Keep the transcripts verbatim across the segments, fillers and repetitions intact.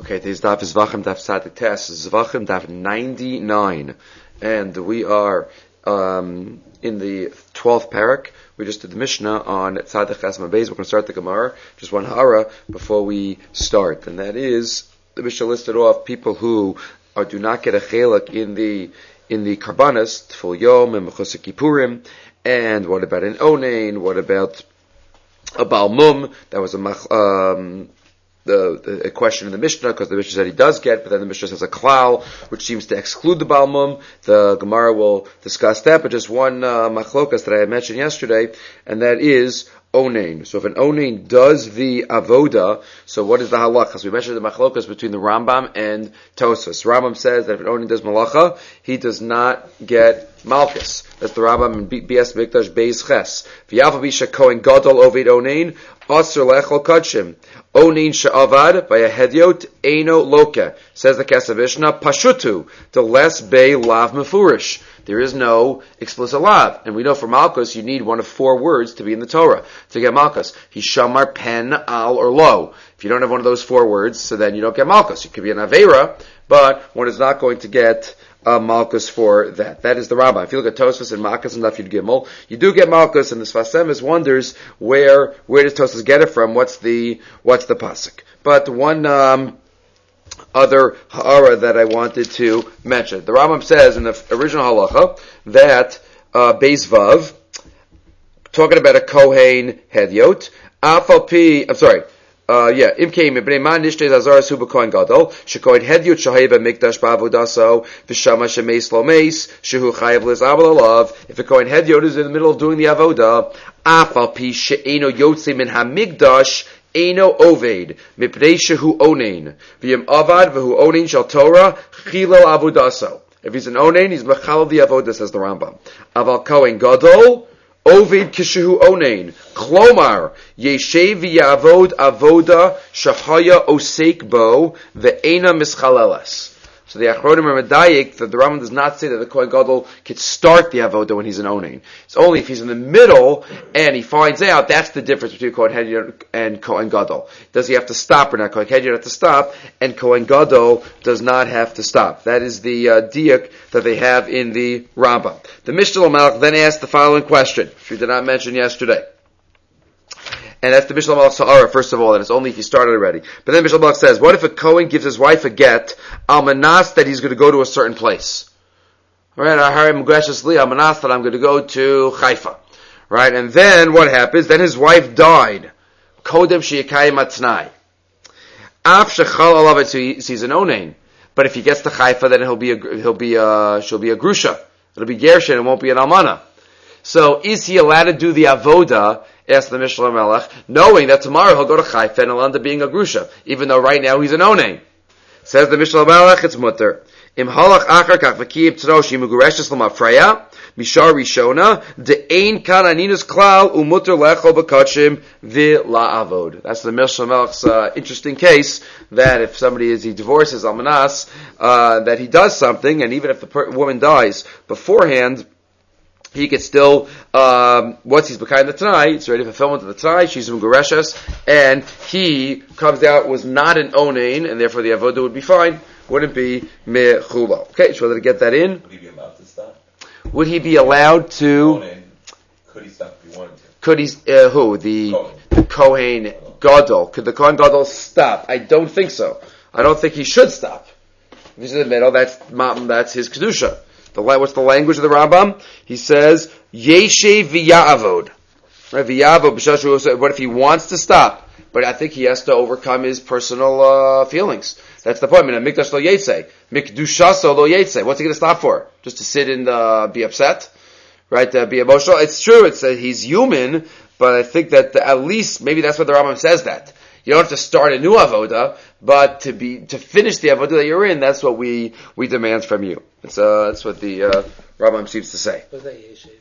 Okay, today's daf is Zvachim daf Tzadik Tes, Zvachim daf ninety-nine, and we are um, in the twelfth parak. We just did the Mishnah on Tzadik Ches Mabez. We're going to start the Gemara. Just one hara before we start, and that is the Mishnah listed off people who are, do not get a chelak in the in the karbanas, Tful Yom and Mechusar Kippurim, and what about an onein? What about a Baal Mum? That was a mach, um, The, the a question in the Mishnah, because the Mishnah said he does get, but then the Mishnah says a klal, which seems to exclude the Baal Mum. The Gemara will discuss that, but just one uh, machlokas that I had mentioned yesterday, and that is onein. So if an onein does the avoda, so what is the halakha? So we mentioned the machlokas between the Rambam and Tosfos. Rambam says that if an onein does malacha, he does not get malchus. That's the Rambam in B S Mikdash Beis Ches. V'yav bisha kohen gadol ovid onein, asr lechol kachim. Onein she'avad by a hedyot eino loka. Says the Kesavishna, pashutu, the less bay lav mefurish. There is no explicit lav. And we know for malchus, you need one of four words to be in the Torah to get malchus. Hishamar, pen, al, or lo. If you don't have one of those four words, so then you don't get malchus. It could be an avera, but one is not going to get Uh, malchus for that. That is the Rambam. If you look at Tosfos and Malchus and Daf Yud Gimel, you do get malchus, and the Sfas Emes wonders where where does Tosfos get it from? What's the what's the pasuk? But one um, other ha'ara that I wanted to mention, the Rambam says in the original halacha that uh, Beis Vav, talking about a kohen hedyot, afal pi. I'm sorry. Uh, yeah, im came ibnei man nishtei zazaras hu b'kohen gadol shekohen hedyot shahayv b'mikdash ba'avodaso v'shama shemeis lo meis shehu chayav lizabel alav. If a kohen hedyot is in the middle of doing the avoda, afal pi she'eno yotze min hamikdash eno oved mipnei shehu onein v'yim avad v'hu onein shal Torah chilel avodaso. If he's an onein, he's mechal the avoda, says the Rambam. Aval kohen gadol Ovid kishehu onein, klomar yeshev v'yavod avoda shahaya osek bo ve'ena mischaleles. So the Achronim are medayik that the Rambam does not say that the Kohen Gadol could start the avoda when he's an onein. It's only if he's in the middle and he finds out, that's the difference between Kohen Hedyot and Kohen Gadol. Does he have to stop or not? Kohen Hedyot has to stop, and Kohen Gadol does not have to stop. That is the uh, diak that they have in the Rambam. The Mishnah Malach then asked the following question, which we did not mention yesterday. And that's the Mishnah Malach Sa'ara, first of all, and it's only if you started already. But then Mishnah Malach says, what if a Kohen gives his wife a get, almanas, that he's going to go to a certain place? Alright, I'm graciously, almanas, that I'm going to go to Haifa. Right, and then what happens? Then his wife died. Kodem she'yakayim atznai. Af shechal alav, so he's an onein. But if he gets to Haifa, then he'll be a, he'll be a, she'll be a grusha. It'll be gershin, it won't be an almana. So is he allowed to do the avoda, asked the Mishnah Melech, knowing that tomorrow he'll go to Haifa and he'll end up being a grusha, even though right now he's an onein? Says the Mishnah Melech, it's mutter. Im halach achar kach v'kiyib tzrosh yimugureshes l'mafreya, mishar rishona, de'ein kan aninus klal umutter lecho b'kachim v'la'avod. That's the Mishnah Melech's uh, interesting case, that if somebody is, he divorces almanas, uh, that he does something, and even if the per- woman dies beforehand, he could still, um, once he's behind the Tanai, it's ready for fulfillment of the Tanai, she's Mugureshes, and he comes out, was not an onein, and therefore the avoda would be fine, wouldn't be mechula. Okay, just wanted to get that in. Would he be allowed to stop? Would he be allowed to? Onein. Could he stop if he wanted to? Could he, uh, who? The, Kohen. the Kohen Gadol. Could the Kohen Gadol stop? I don't think so. I don't think he should stop. If he's in the middle, that's, that's his Kedusha. The, what's the language of the Rambam? He says, Yeshev v'ya'avod. Right, v'ya'avod, what if he wants to stop? But I think he has to overcome his personal uh, feelings. That's the point. Mikdash lo yetze. Mikdushaso lo yetze. What's he going to stop for? Just to sit and uh, be upset? Right? Uh, be emotional? It's true, it's uh, he's human, but I think that the, at least, maybe that's what the Rambam says that. You don't have to start a new avoda, but to be to finish the avoda that you're in, that's what we we demand from you. It's, uh, that's what the uh, Rambam seems to say. What's that yeshev?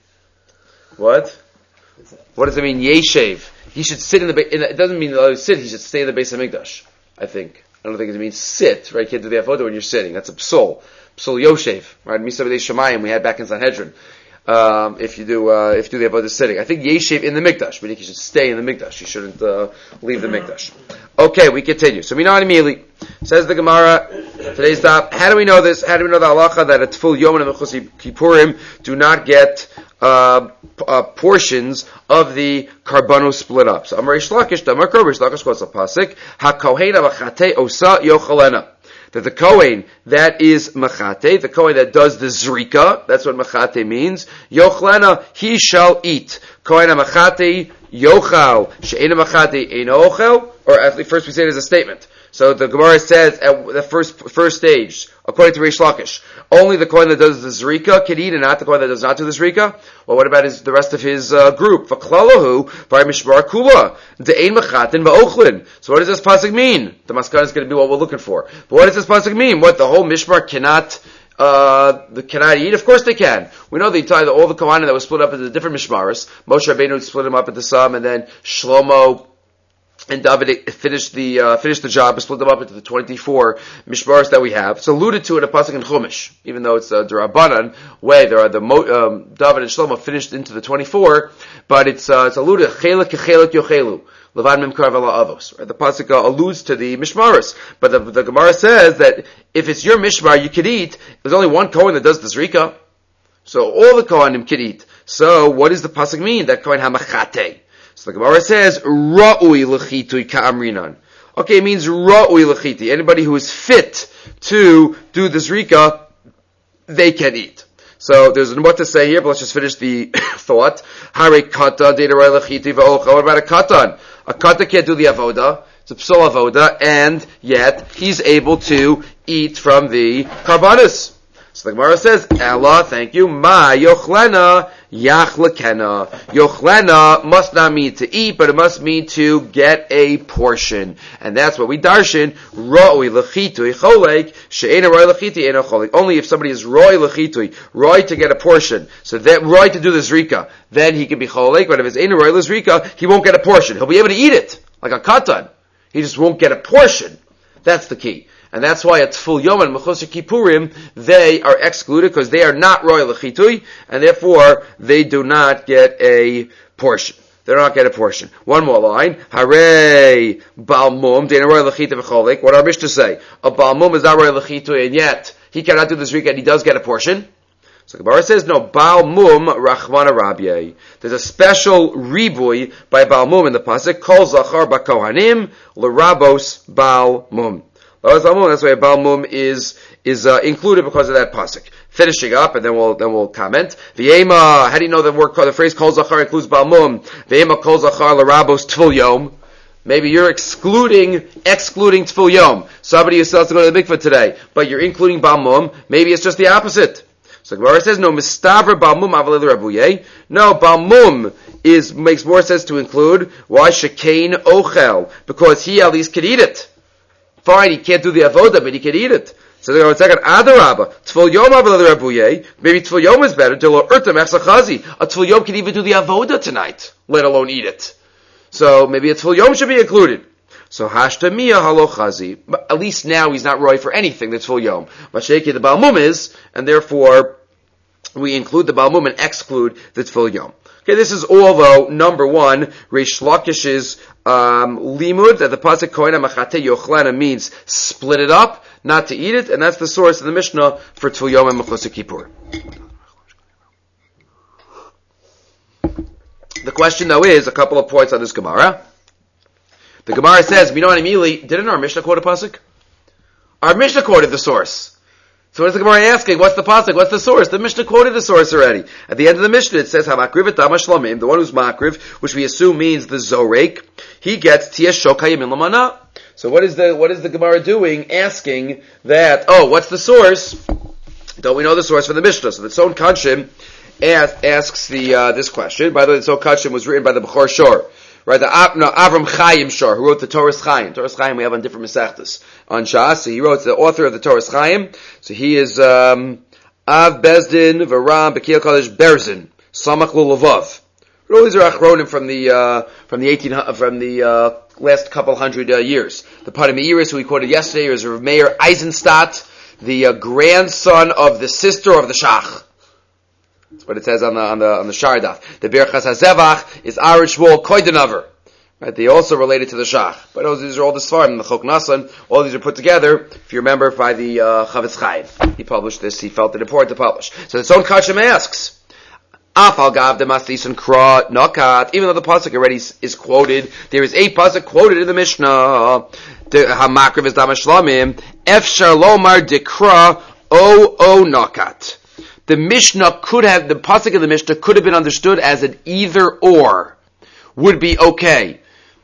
What? What does it mean, yeshev? He should sit in the. Ba- in the it doesn't mean uh, sit. He should stay in the base of Mikdash. I think. I don't think it means sit. Right? You can't do the avoda when you're sitting. That's a psul. Psul yoshev. Right? Misa b'dei shemayim we had back in Sanhedrin. Um, if you do, uh, if you do the avodah sitting, I think yeshiv in the mikdash, meaning you should stay in the mikdash. You shouldn't uh, leave the mikdash. Okay, we continue. So we know immediately. Says the Gemara, today's stop. How do we know this? How do we know the halacha that a Tful Yom and a Mechus Kippurim do not get uh, uh, portions of the Karbanos split up? So Amar Reish Lakish, Damar Kor, Reish Lakish quotes a pasuk, HaKohen HaMachate Osa Yochalena. That the Kohen that is Machate, the Kohen that does the Zrika, that's what Machate means, Yochalena, he shall eat. Kohen HaMachate Yochal, She'ena Machate Eino Ochel, or at least first we say it as a statement. So the Gemara says at the first first stage, according to Reish Lakish, only the Kohen that does the Zrika can eat, and not the Kohen that does not do the Zrika. Well, what about his, the rest of his uh, group? V'klalahu by Mishmar Kula de'ein mechatin va'ochlin. So what does this pasuk mean? The maskana is going to be what we're looking for. But what does this pasuk mean? What, the whole Mishmar cannot uh cannot eat? Of course they can. We know the entire all the Kohanim that was split up into different Mishmaros. Moshe Rabbeinu split them up into some, and then Shlomo and David finished the uh, finished the job and split them up into the twenty-four mishmaros that we have. It's alluded to in a pasuk in Chumash, even though it's a D'Rabbanan way. There are the um, David and Shlomo finished into the twenty-four, but it's uh, it's alluded chelik kechelik yochelu levan mimkar v'la avos. Right? The pasuk uh, alludes to the mishmaros, but the, the Gemara says that if it's your mishmar, you could eat. There's only one Kohen that does the zrika, so all the Kohanim could eat. So what does the pasuk mean? That Kohen hamachate. So the Gemara says, Ra'ui l'chitui ka'amrinan. Okay, it means Ra'ui l'chiti. Anybody who is fit to do the zrika, they can eat. So there's what to say here, but let's just finish the thought. Hare kata de'erai l'chiti va'ocha. What about a katan? A kata can't do the avoda. It's a psul avoda, and yet he's able to eat from the karbanis. So the Gemara says, Allah, thank you, ma yochlena yachlekena. Yochlena must not mean to eat, but it must mean to get a portion. And that's what we darshan, roi lechitui cholek, she'ena roi lechiti ena cholek. Only if somebody is roi lechitui, roi to get a portion, so that roi to do the zrika, then he can be cholek, but if it's ena roi lezrika, he won't get a portion. He'll be able to eat it, like a katan. He just won't get a portion. That's the key. And that's why at Tful Yom and Mechus Kippurim, they are excluded because they are not Roy L'chitui, and therefore they do not get a portion. They do not get a portion. One more line. Hare Baal Mum, Dena Roy L'chitui v'cholik. What our Mishnah say? A Baal Mum is not Roy L'chitui, and yet he cannot do this zrika, and he does get a portion. So the Gemara says, no, Baal Mum Rachmana Rabye. There's a special ribui by Baal Mum in the pasuk, Kol Zachar B'Kohanim, L'Rabos Baal Mum. That's why Baal Mum is is uh, included because of that pasuk. Finishing up, and then we'll then we'll comment. V'yema, how do you know the word the phrase Kol Zachar includes Baal Mum? V'yema Kol Zachar L'Rabos Tful Yom. Maybe you're excluding excluding Tful Yom. Somebody who still has to go to the mikveh today, but you're including Baal Mum. Maybe it's just the opposite. So the Gemara says, no, Mistavra Baal Mum Avalei L'Rabuye. No, Baal Mum is makes more sense to include. Why Shekain Ochel? Because he at least can eat it. Fine, he can't do the avoda, but he can eat it. So they're going to second, Adarabba, Tful Yom Avalei L'Rabuye. Maybe Tful Yom is better. Dilo Urtam Echsachazi. A Tful Yom can even do the avoda tonight, let alone eat it. So maybe a Tful Yom should be included. So Hashta Mia Halo Chazi. At least now he's not roy for anything that's Tful Yom. Masheki the Baal Mum is, and therefore we include the Baal Mum and exclude the Tful Yom. Okay, this is all though number one, Reish Lakish's um, limud that the pasuk Kohen HaMachate Yochlena means split it up, not to eat it, and that's the source of the Mishnah for Tful Yom and Mechus Kippur. The question though is a couple of points on this Gemara. The Gemara says, we know immediately, didn't our Mishnah quote a pasuk? Our Mishnah quoted the source. So what is the Gemara asking? What's the pasuk? What's the source? The Mishnah quoted the source already. At the end of the Mishnah, it says, "Hamakriv et Shlamim," the one who's makriv, which we assume means the zorek, he gets tiesh shokayim in lamana. So what is the what is the Gemara doing? Asking that, oh, what's the source? Don't we know the source for the Mishnah? So the Tzon Kanshim asks, asks the uh, this question. By the way, the Tzon Kanshim was written by the Bechor Shor. Right, the Av, no, Avram Chaim Shor, who wrote the Torah Chaim. Torah Chaim we have on different Masechtas on Shas. So he wrote the author of the Torah Chaim. So he is um, Av Bezdin Varam Bekil Kodesh Berzin Samach Lulavav. All these are achronim from the uh, from the eighteen from the uh, last couple hundred uh, years. The Padim Meiris, who we quoted yesterday, is Rav Meir Eisenstadt, the uh, grandson of the sister of the Shach. That's what it says on the on the on the Shardaf. The Berachas HaZevach is Arid Shmuel Koidenaver, Right? They also related to the Shach. But those, these are all the Svarim, the Chok Nasan, all these are put together, if you remember, by the uh, Chavetz Chaim. He published this, he felt it important to publish. So the Tzon Kachem asks, Afal Gav de Maslisan Kra Nakat, even though the Pasuk already is quoted, there is a Pasuk quoted in the Mishnah, the Hamakriv is Damashlamim, Efshar Lomar Dekra O O Nakat. The Mishnah could have, the Pasuk of the Mishnah could have been understood as an either or. Would be okay.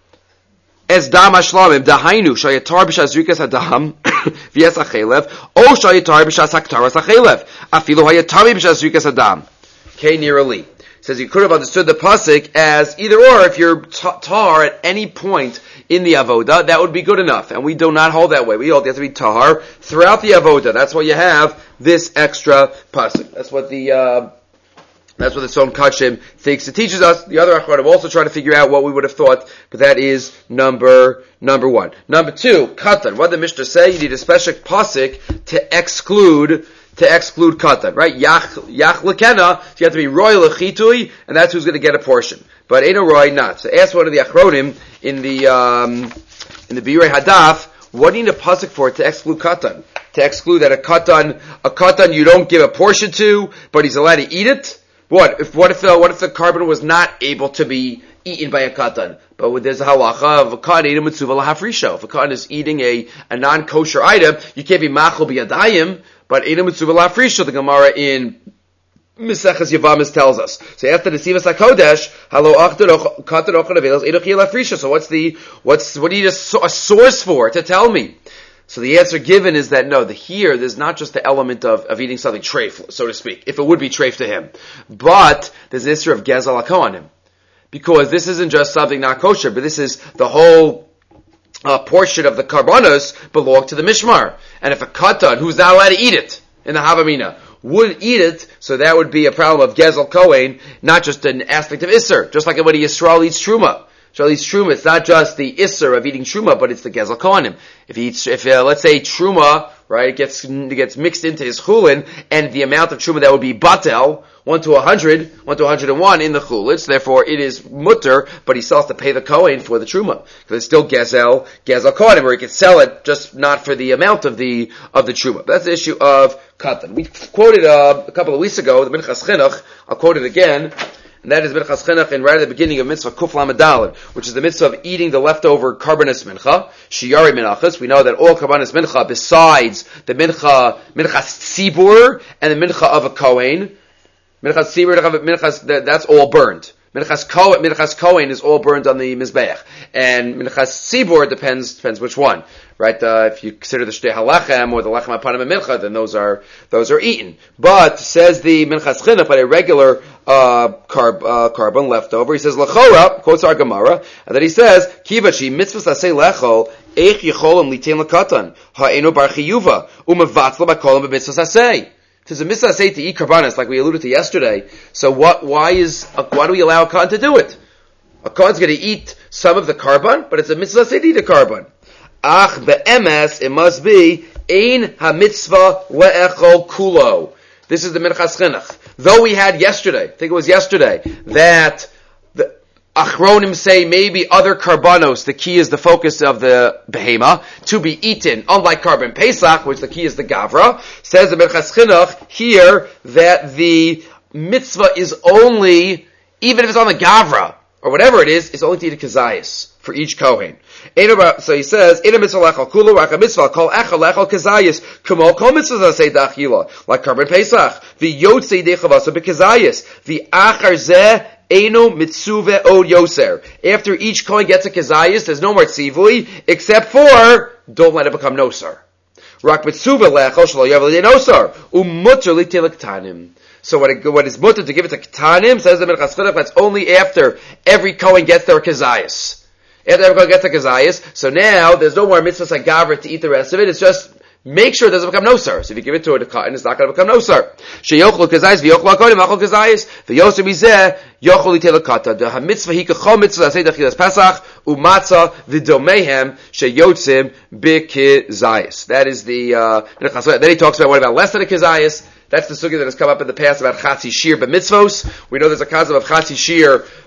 As dam ashlamim dahainu shayatar b'shas zrikas hadam v'yes achelev o shayatar b'shas haktaras achelev afilu hayatami b'shas zrikas hadam. Okay, nearly says you could have understood the pasuk as either or. If you're t- tar at any point in the avoda, that would be good enough. And we do not hold that way. We hold you have to be tar throughout the avoda. That's why you have this extra pasuk. That's what the uh, That's what the Tzon Kachem thinks it teaches us. The other Achronim also try to figure out what we would have thought, but that is number number one. Number two, Katan. What did the Mishnah say? You need a special pasuk to exclude to exclude Katan, right? Yach Yach Lekena, so you have to be Roy Lechitui, and that's who's going to get a portion. But Eino Roy not. So ask one of the Achronim in the um, in the Biurei Hadaf, what do you need a pasuk for to exclude Katan? To exclude that a Katan a Katan you don't give a portion to, but he's allowed to eat it. What if what if the what if the carbon was not able to be eaten by a katan? But there's a halacha of a katan eating mitzuva lahafrisha. If a katan is eating a, a non-kosher item, you can't be machol biyadayim, but eating mitzuva lahafrisha. The Gemara in Maseches Yavamis tells us. So after the Sivas HaKodesh, halo achtar katan ochad avelos edoch lahafrisha. So what's the what's what do you need a, a source for to tell me? So the answer given is that no, the here, there's not just the element of, of eating something treif, so to speak, if it would be treif to him. But there's the issue of gezel hako on him. Because this isn't just something not kosher, but this is the whole uh, portion of the karbanos belong to the mishmar. And if a katan, who's not allowed to eat it in the havamina, would eat it, so that would be a problem of gezel kohen, not just an aspect of isser, just like when a Yisrael eats truma. So eats truma, it's not just the isser of eating truma, but it's the gezel kohanim. If he eats, if uh, let's say truma, right, it gets it gets mixed into his chulin, and the amount of truma that would be batel, one to a hundred, one to a hundred and one in the chulitz, therefore it is mutter, but he still has to pay the kohen for the truma because it's still gezel gezel kohanim, or he could sell it just not for the amount of the of the truma. That's the issue of katan. We quoted uh, a couple of weeks ago the Minchas Chinuch. I'll quote it again. And that is Minchas Chinuch, and right at the beginning of Mitzvah Kuf Lamed Daled, which is the Mitzvah of eating the leftover Karbanis Mincha, Shiyari Minachas. We know that all Karbanis Mincha, besides the Mincha, Minchas Tzibur, and the Mincha of a Kohen, Minchas Tzibur, Minchas, that's all burned. Minchas Kohen, Minchas Kohen is all burned on the Mizbeach. And Minchas Tzibur depends, depends which one. Right, uh, if you consider the Shtei HaLachem or the Lechem HaPanim and Mincha, then those are, those are eaten. But, says the Minchas Chinuch, but a regular, uh, carb, uh, carbon left over, he says, Lechora, quotes our Gemara, and then he says, Kivachi, mitzvahs aseh lechol, eich yicholim litain lekatan, ha'enu bar chiyuva, umevatzla b'kolim b'mitzvahs aseh. There's a mitzvah aseh to eat karbanis, like we alluded to yesterday. So what, why is, uh, why do we allow a katan to do it? A katan's gonna eat some of the carbon, but it's a mitzvah aseh to eat a carbon. Ach be'emes, it must be ein ha-mitzvah le'echol kulo. This is the Minchas Chinuch. Though we had yesterday, I think it was yesterday, that the Achronim say maybe other karbanos, the key is the focus of the behema, to be eaten, unlike Karban Pesach, which the key is the Gavra, says the Minchas Chinuch here that the mitzvah is only, even if it's on the Gavra, or whatever it is, it's only to eat a kazayas for each Kohen. So he says, "Ina mitzvah lechol kulu, raka mitzvah kol echol lechol kazayis, kumo kol mitzvah say dachila, like Karban Pesach, the yotzei dechavasa bekazayis, the achar zeh eno mitzuve od yoser." After each Kohen gets a kazayis, there's no more tzivui, except for don't let it become nosar. Rak mitzuve lechol shlo yavel nosar umutter litelek tanim. So what, it, what is mutter to give it to ketanim, says the Minchas Chinuch, that's only after every Kohen gets their kazayis. After every Kohen gets their kazayis, so now there's no more mitzvahs like gavra to eat the rest of it. It's just make sure it doesn't become nosar. So if you give it to a katan, it's not going to become nosar. Sheyochlu kazayis v'yochlu hakodim achol kazayis v'yoser mizeh yochlu litel katan. The mitzvah hi kachol mitzvah aseh dachilas Pesach umatzah v'domehem sheyotzim b'kazayis. That is the uh, then he talks about what about less than a kazayis. That's the sugya that has come up in the past about chatzi shir b'mitzvos. We know there's a concept of chatzi shir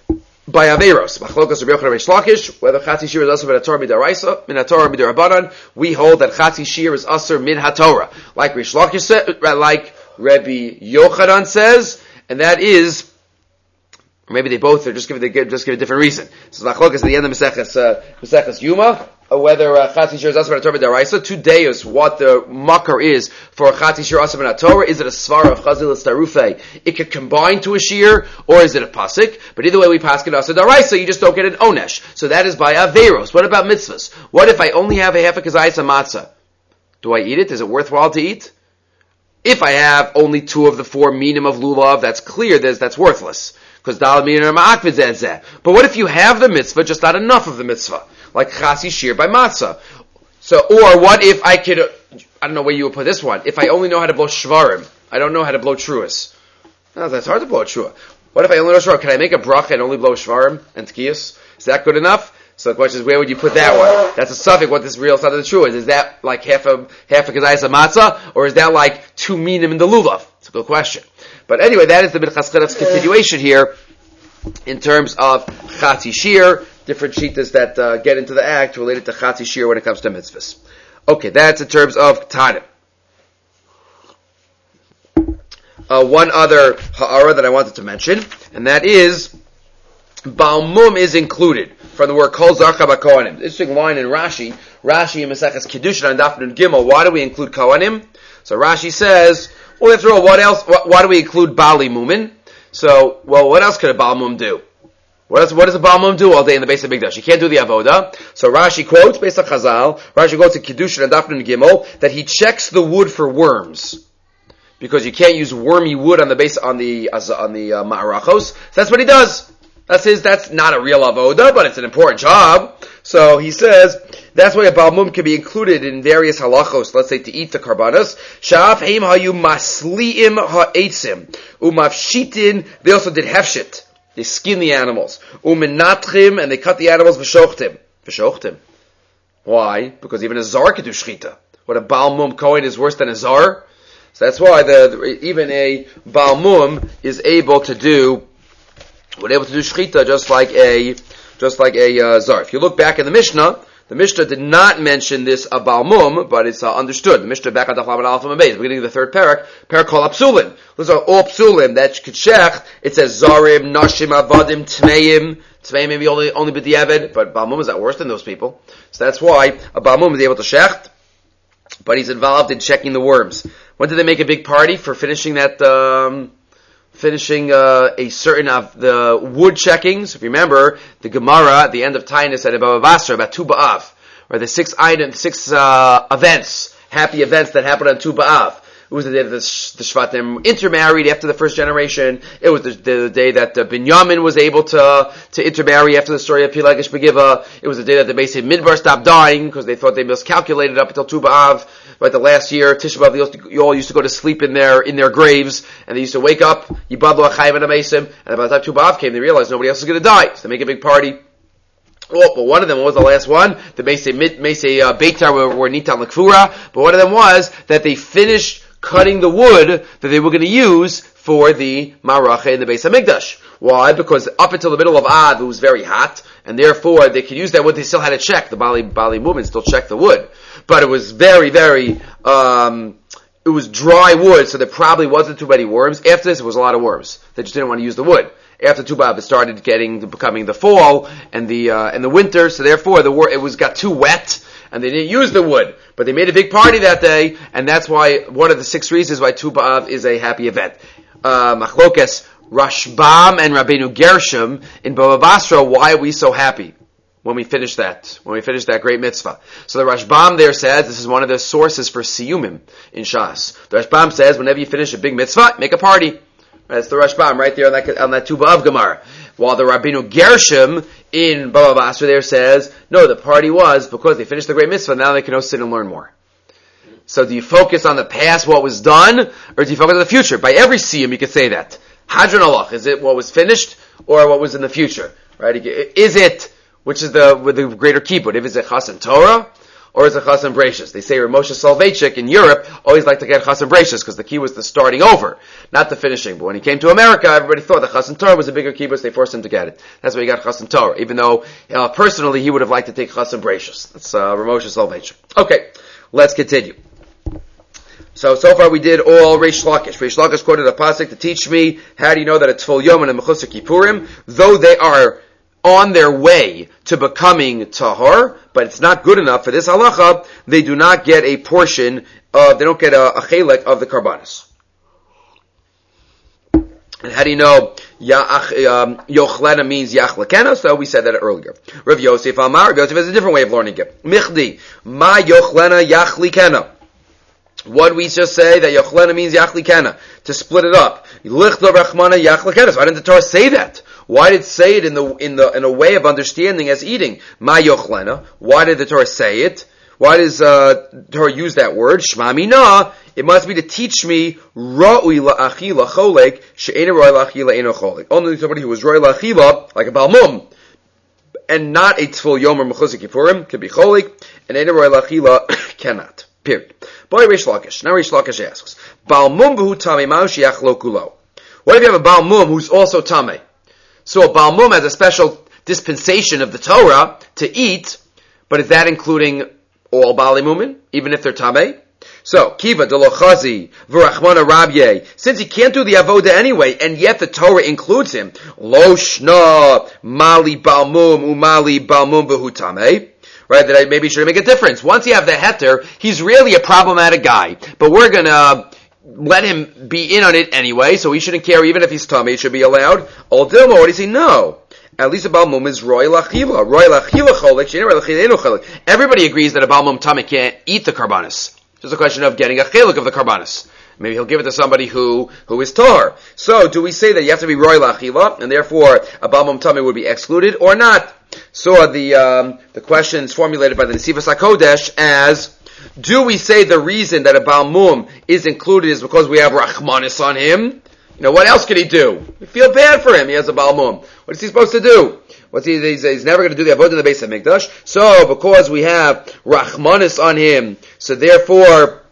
by Averos. Machlokas Rabbi Yochanan Reish Lakish, whether Chatzi Shir is also min HaTorah midaraisa, min HaTorah midarabanan, we hold that Chatzi Shir is also min HaTorah. Like Reish Lakish said, like Rabbi Yochanan says, and that is, or maybe they both are just give it, just give a different reason. So Machlokas at the end of Maseches, uh, Maseches Yuma, or whether uh, Chatzi Shir is also min HaTorah midaraisa, two days, what the makar is for Chatzi Shir also min HaTorah, is it a svara of Chazil Starufei? It could combine to a shear, or is it a pasik? But either way we pass it also daraisa, you just don't get an onesh. So that is by averos. What about mitzvahs? What if I only have a half a kazayis matzah? Do I eat it? Is it worthwhile to eat? If I have only two of the four minim of lulav, that's clear, that's, that's worthless. Because dal minim are ma'akvid zeh. But what if you have the mitzvah, just not enough of the mitzvah? Like chasi shir by matzah. So, or what if I could, I don't know where you would put this one, if I only know how to blow shvarim, I don't know how to blow truas. No, that's hard to blow a trua. What if I only know shvarim? Can I make a bracha and only blow shvarim and tkiyas? Is that good enough? So the question is, where would you put that one? That's a suffix, what this real side of the trua is. Is that like half a, half a kazayas of matzah, or is that like two minim in the lulav? It's a good question. But anyway, that is the Minchas Chedev's continuation here, in terms of Chatzi Shir, different shittas that uh, get into the act related to Chatzi Shir when it comes to mitzvahs. Okay, that's in terms of Tanim. Uh, one other ha'ara that I wanted to mention, and that is, Balmum is included from the word Kol Zarcha B'Kohanim. Interesting line in Rashi, Rashi in Maseches Kiddushin on Daf Nun Gimel, why do we include Kohanim? So Rashi says, well, after all, what else, why do we include Bali Mumin? So, well, what else could a Baal Mum do? What, else, what does a Baal Mum do all day in the base of Mikdash? He can't do the Avoda. So Rashi quotes, based on Chazal, Rashi quotes in Kiddushin and Daf Nun Gimel, that he checks the wood for worms. Because you can't use wormy wood on the base, on the, on the uh, Ma'arachos. So that's what he does. That's his, that's not a real Avoda, but it's an important job. So he says, that's why a Baal Mum can be included in various halachos, let's say to eat the karbanos. Sha'af heim hayu masli'im ha'etzim. Umafshitin, they also did hefshit. They skin the animals. Umenatchim, and they cut the animals v'shochtim. V'shochtim. Why? Because even a zar could do shchita. What, a Baal Mum Kohen is worse than a zar? So that's why the, the even a Baal Mum is able to do, would able to do shchita just like a, just like a uh, zar. If you look back in the Mishnah, the Mishnah did not mention this a Baal Mum, but it's uh, understood. The Mishnah back on the Chlavan Aleph Amabez, beginning of the third parak, parak called Apsulim. Those are all Psulim that Ketshech. It says Zarim, Nashim, Avadim, Tmeim. Tmeim maybe only only b'diavad, but Baal Mum is not worse than those people. So that's why a Baal Mum is able to shecht, but he's involved in checking the worms. When did they make a big party for finishing that? Um, finishing uh, a certain of the wood checkings. If you remember, the Gemara at the end of Tainus said about Basra, about Tu B'Av, or the six items, six uh, events, happy events that happened on Tu B'Av. It was the day that the, the Shvatim intermarried after the first generation. It was the, the, the day that uh, Binyamin was able to to intermarry after the story of Pilagish Begiva. It was the day that the Beis Midbar stopped dying because they thought they miscalculated up until Tu B'Av. Right, the last year, Tisha B'Av, you all used to go to sleep in their in their graves, and they used to wake up, Yibadlu Achayim and Amesim, and by the time Tu B'Av came, they realized nobody else was going to die, so they make a big party. Oh, but one of them, what was the last one? The Mesei Mesei uh, Beitar were, were Nitan L'Kfura, but one of them was that they finished cutting the wood that they were going to use for the Maracha in the Beis HaMikdash. Why? Because up until the middle of Av, it was very hot, and therefore they could use that wood. They still had to check. The Bali Bali movement still checked the wood, but it was very, very. Um, it was dry wood, so there probably wasn't too many worms. After this, it was a lot of worms. They just didn't want to use the wood. After Tu B'Av, it started getting becoming the fall and the uh, and the winter. So therefore, the wor- it was got too wet, and they didn't use the wood. But they made a big party that day, and that's why one of the six reasons why Tu B'Av is a happy event. Machlokes. Uh, Rashbam and Rabbeinu Gershom in Bava Basra, why are we so happy when we finish that, when we finish that great mitzvah? So the Rashbam there says, this is one of the sources for siyumim in Shas. The Rashbam says, whenever you finish a big mitzvah, make a party. That's the Rashbam right there on that, on that Tu B'Av Gemara. While the Rabbeinu Gershom in Bava Basra there says, no, the party was because they finished the great mitzvah, now they can go sit and learn more. So do you focus on the past, what was done, or do you focus on the future? By every siyum you could say that. Hadron alach, is it what was finished or what was in the future? Right? Is it, which is the with the greater kibbut? If it's a chas and Torah, or is it Chasam Breishis? They say Moshe Soloveitchik in Europe always liked to get Chasam Breishis because the key was the starting over, not the finishing. But when he came to America, everybody thought that Chasam Torah was a bigger kibbutz. They forced him to get it. That's why he got Chasam Torah, even though uh, personally he would have liked to take Chasam Breishis. That's uh, Moshe Soloveitchik. Okay, let's continue. So, so far we did all Reish Lakish. Reish Lakish quoted a pasuk to teach me how do you know that it's Tfil Yom and a Mechusar Kippurim, though they are on their way to becoming tahor, but it's not good enough for this halacha. They do not get a portion of, they don't get a, a chelek of the karbanis. And how do you know um, Yochlena means Yachlekena? So we said that earlier. Rav Yosef Amar, Rav Yosef has a different way of learning it. Michdi, Ma Yochlena Yachlikena. What we just say that Yochlena means Yachlikena, to split it up. Lichta Rachmana Yachlekena. So why didn't the Torah say that? Why did it say it in the in the in a way of understanding as eating? Ma Yochlena. Why did the Torah say it? Why does uh, the Torah use that word? Shma Mina. It must be to teach me Ra'ui la'achila cholek she'ena Ra'ui la'achila eno cholek. Only somebody who was Ra'ui la'achila, like a Balmum, and not a Tfil Yom or Mechusar Kippurim, could be cholek, and eno Ra'ui la'achila cannot. Period. Boy, Reish Lakish. Now Reish Lakish asks, Balmum b'hu tamei ma'u she'ach lo kulo. What if you have a Balmum who's also tamei? So a Balmum has a special dispensation of the Torah to eat, but is that including all Baalei Mumin, even if they're tamei? So, Kiva de Lochazi, V'rachmana Rabye, since he can't do the Avoda anyway, and yet the Torah includes him, Lo Shna, Mali Balmum, Umali Balmum V'hu tamei. Right, that I maybe should make a difference. Once you have the heter, he's really a problematic guy, but we're gonna let him be in on it anyway, so he shouldn't care even if he's tummy, it should be allowed. Al Dilma, what does he know? At least a Balmum is Roy Lachila. Roy Lachila Cholek, everybody agrees that a Balmum tummy can't eat the karbanis. It's just a question of getting a chelik of the karbanis. Maybe he'll give it to somebody who, who is tar. So, do we say that you have to be Roy Lachila, and therefore a Balmum tummy would be excluded, or not? So the um, the question is formulated by the Nesivos HaKodesh as, do we say the reason that a Balmum is included is because we have Rachmanis on him? You know, what else could he do? We feel bad for him. He has a Balmum. What is he supposed to do? What's he, he's, he's never going to do the Avodah in the Beis HaMikdash. So, because we have Rachmanis on him, so therefore,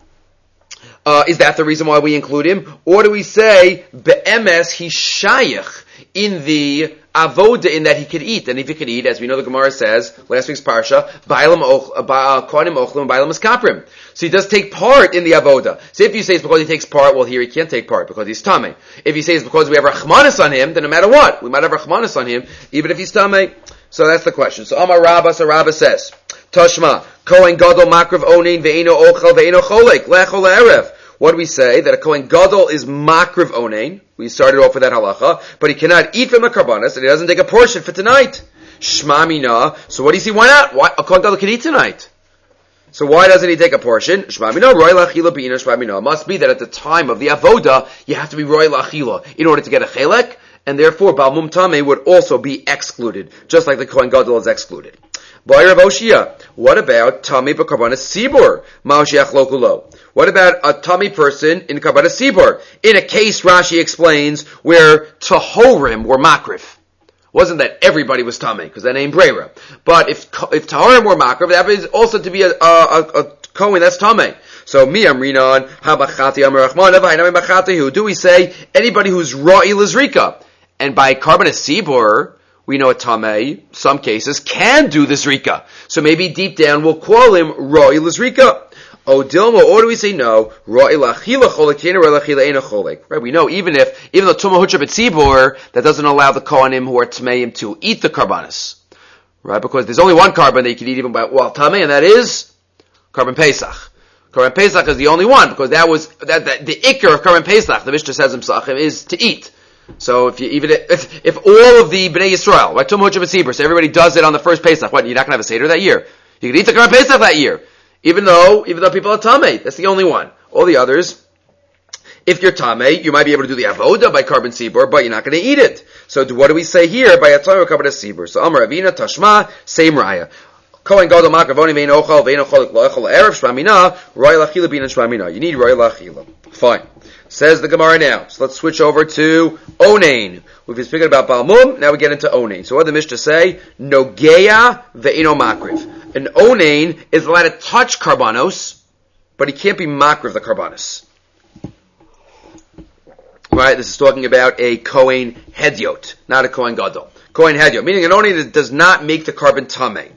uh, is that the reason why we include him? Or do we say, Be'emes, he's Shayach in the Avoda in that he could eat, and if he could eat, as we know the Gemara says, last week's Parsha, Bailam Kohanim Ochlim, Bailam Eskaprim. So he does take part in the Avoda. So if you say it's because he takes part, well here he can't take part because he's Tameh. If you say it's because we have Rachmanis on him, then no matter what, we might have Rachmanis on him, even if he's Tameh. So that's the question. So Amar Rabba, so Rabba says, Toshma, Kohen Gadol Makrav Onein Ve'eno Ochel Ve'eno Cholek, Lechol Erev. What do we say? That a Kohen Gadol is Makriv Onein. We started off with that halacha. But he cannot eat from the karbanis, and he doesn't take a portion for tonight. Shma Mina. So what do you see? Why not? Why? A Kohen Gadol can eat tonight. So why doesn't he take a portion? Shma Mina, Roy Lachila B'ina Shma Mina. It must be that at the time of the Avoda, you have to be Roy Lachila in order to get a chelek, and therefore Balmum Tameh would also be excluded, just like the Kohen Gadol is excluded. What about Tami b'karbanas sibur? Ma'oshiach lokulo. What about a Tami person in karbanas sibur? In a case, Rashi explains, where Tahorim were makrif. Wasn't that everybody was Tami, because that ain't Brera. But if if Tahorim were makrif, that is also to be a, a, a, a Kohen that's Tami. So, mi amrinan, habachati amar rachmana, v'hainami machatihu. Do we say anybody who's ra'i lizrika? And by karbanas sibur, we know a Tamei, some cases, can do the Zrika. So maybe deep down we'll call him Ro'i L'Zrika. O Dilma, or do we say no? Ro'i L'Achila Cholek, Tena Ro'i L'Achila Eina Cholek. Right, we know even if, even though Tumah Hutra B'Tzibur, that doesn't allow the Kohanim who are Tameim to eat the Karbanis. Right, because there's only one carbon that you can eat even by, well, Tamei, and that is Karban Pesach. Karban Pesach is the only one, because that was, that, that the Iker of Karban Pesach, the Mishnah says in Pesachim, is to eat. So if you even if if all of the Bnei Yisrael, right, Tum Hucha B'Tzibur, so everybody does it on the first Pesach, what, you're not going to have a Seder that year? You can eat the Karban Pesach that year, even though even though people are Tamei. That's the only one. All the others, if you're Tamei, you might be able to do the Avoda by Karban Sibur, but you're not going to eat it. So what do we say here by a Torah Karban Sibur? So Amar Avina Tashma, same Raya. Kohen Gadol Makravoni Vein Ochal Vein Ochal Loechal Erev Shmamina Roy Lachila Bina Shmamina. You need Roy Lachila. Fine. Says the Gemara now. So let's switch over to Onain. We've been speaking about Balmum, now we get into Onain. So what did the Mishnah say? Nogeya ve'ino makriv. an onain is allowed to touch karbanos, but he can't be makriv of the karbanos. Right? This is talking about a kohen hedyot, not a kohen gadol. Kohen hedyot, meaning an onain that does not make the carbon tameh.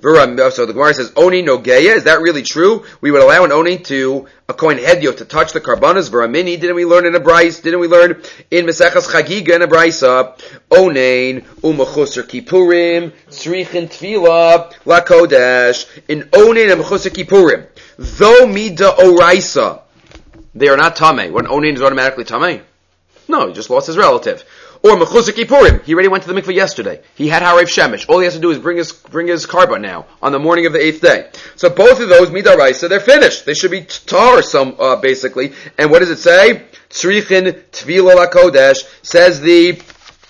So the Gemara says, Oni no geya, is that really true? We would allow an Oni to, a kohen hedyot, to touch the karbanos. V'ramini, didn't we learn in a brais? Didn't we learn in Mesechas Chagiga in a braisa? Onain, umachusar kippurim, tzrichin tefila, lakodesh. In onain and machusar kippurim, though mida oraisa, they are not tameh. When onain is automatically tameh? No, he just lost his relative. Or mechusar kippurim, he already went to the mikveh yesterday. He had harav shemesh. All he has to do is bring his bring his karban now on the morning of the eighth day. So both of those midaraisa, they're finished. They should be tar some uh, basically. And what does it say? Tzrichin tvila lakodesh, says the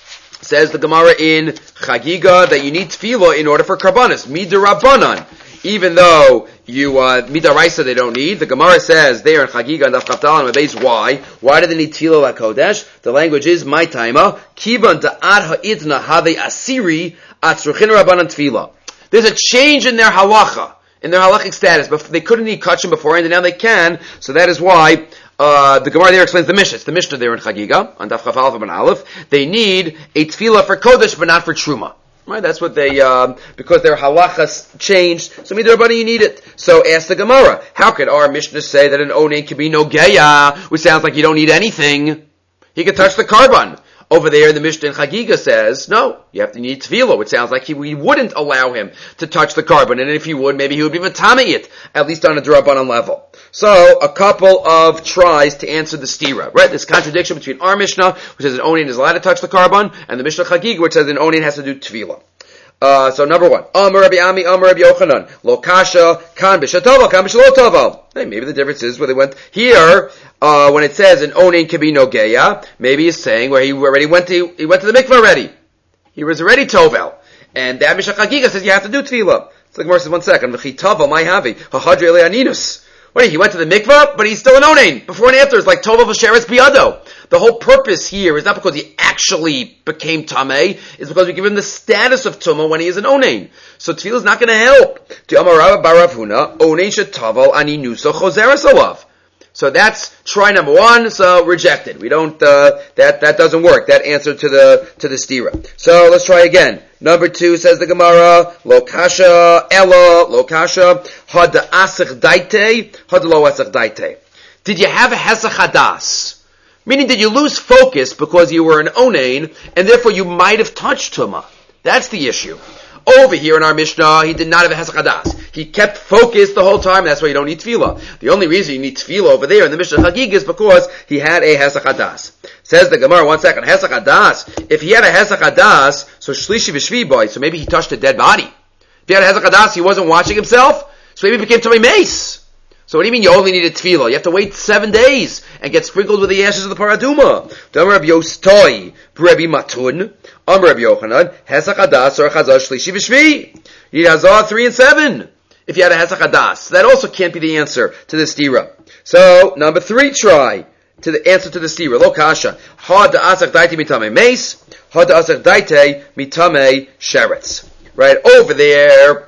says the Gemara in Chagiga that you need tefillah in order for karbanis midarabanan. Even though you, uh, midaraisa they don't need. The Gemara says there in Chagiga and Daf Chaftal and Mabez, why? Why do they need Tefillah LaKodesh? The language is, my taima, kiban da'ad ha'idna have asiri atzruchin rabbanan tefillah. There's a change in their halacha, in their halachic status, but they couldn't eat kachim beforehand, and now they can, so that is why, uh, the Gemara there explains the Mishnah. It's the Mishnah there in Chagiga, on Daf Chafal and Aleph. They need a tefillah for Kodesh, but not for Truma. Right, that's what they, um, because their halachas changed, so midrabbanan you need it. So ask the Gemara, how could our Mishnah say that an onain can be no geya, which sounds like you don't need anything? He could touch the karban. Over there, the Mishnah in Chagiga says, no, you have to need tefillah, which sounds like he, we wouldn't allow him to touch the karban, and if he would, maybe he would be matame it, at least on a drabanan level. So, a couple of tries to answer the stira, right? This contradiction between our Mishnah, which says an onain is allowed to touch the karban, and the Mishnah Chagiga, which says an onain has to do tefillah. Uh, so number one, Amar Rabbi Ami, Amar Rabbi Yochanan, Lo kasha, kan b'shatoval, kan b'shalotoval. Hey, maybe the difference is where they went here, uh, when it says an onain can be no geya, maybe he's saying where he already went to, he went to the mikveh already. He was already tovel. And that Mishnah Chagiga says you have to do tefillah. So the Gemara says, one second, V'chitavel, my havi, ha'hadri ele'aninus. Wait, he went to the mikveh, but he's still an onain. Before and after, it's like tovel v'sheretz biyado. The whole purpose here is not because he actually became tamei, it's because we give him the status of tumah when he is an onain. So tefillah is not going to help. To Amar Rabba bar Rav Huna, onain shetavel ani nusa chozeres alav. So that's try number one, so rejected. We don't, uh, that, that doesn't work. That answer to the, to the stira. So let's try again. Number two says the Gemara, lo kasha, ella, lo kasha, had asach daite, had lo asach daite. Did you have a hesach hadas? Meaning did you lose focus because you were an onain, and therefore you might have touched tumah? That's the issue. Over here in our Mishnah, he did not have a hesach hadas. He kept focused the whole time, and that's why you don't need tefillah. The only reason you need tefillah over there in the Mishnah Chagiga is because he had a hesach hadas. Says the Gemara, one second, hesach hadas, if he had a hesach hadas, so shlishi v'shvi boy, so maybe he touched a dead body. If he had a hesach hadas, he wasn't watching himself, so maybe he became tummy mace. So what do you mean you only needed tefillah? You have to wait seven days and get sprinkled with the ashes of the paraduma. Amar Rabbi Yostoi, Rabbi Matun, Amar Rabbi Yochanan, hesach hadas or chazah shlishi v'shvi. You need hazah three and seven. If you had a hesach hadas, that also can't be the answer to the stira. So number three, try to the answer to the stira. Lo kasha, had asach daite mitame mace, had asach daite mitame sheretz. Right over there.